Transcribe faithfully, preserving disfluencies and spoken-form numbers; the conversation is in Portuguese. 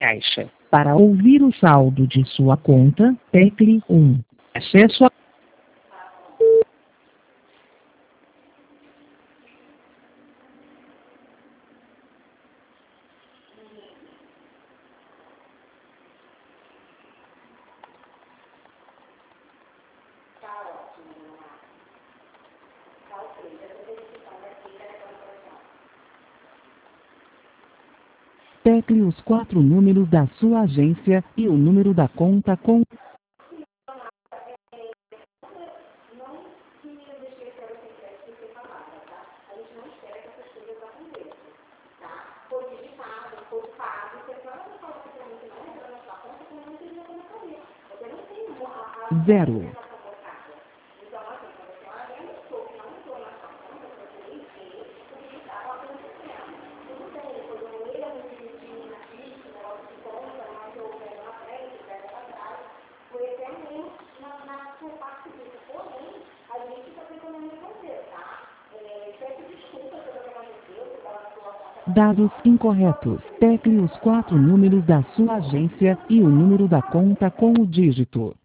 Caixa. Para ouvir o saldo de sua conta, tecle um. Acesso a... Tecle os quatro números da sua agência e o número da conta com... Zero. Dados incorretos. Tecle os quatro números da sua agência e o número da conta com o dígito